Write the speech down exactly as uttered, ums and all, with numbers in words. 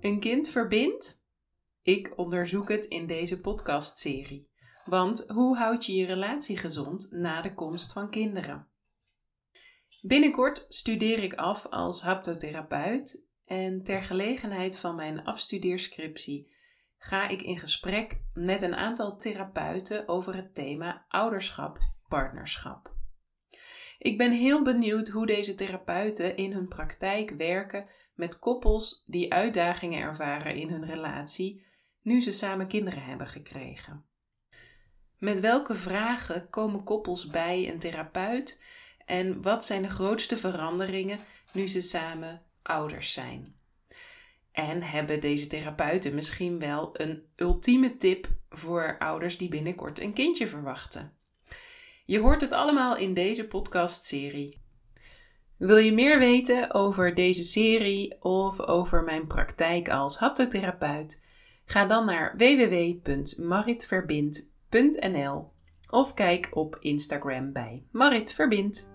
Een kind verbindt? Ik onderzoek het in deze podcastserie. Want hoe houd je je relatie gezond na de komst van kinderen? Binnenkort studeer ik af als haptotherapeut en ter gelegenheid van mijn afstudeerscriptie ga ik in gesprek met een aantal therapeuten over het thema ouderschap-partnerschap. Ik ben heel benieuwd hoe deze therapeuten in hun praktijk werken met koppels die uitdagingen ervaren in hun relatie nu ze samen kinderen hebben gekregen. Met welke vragen komen koppels bij een therapeut en wat zijn de grootste veranderingen nu ze samen ouders zijn? En hebben deze therapeuten misschien wel een ultieme tip voor ouders die binnenkort een kindje verwachten? Je hoort het allemaal in deze podcastserie. Wil je meer weten over deze serie of over mijn praktijk als haptotherapeut? Ga dan naar w w w punt marit verbind punt n l of kijk op Instagram bij Marit Verbind.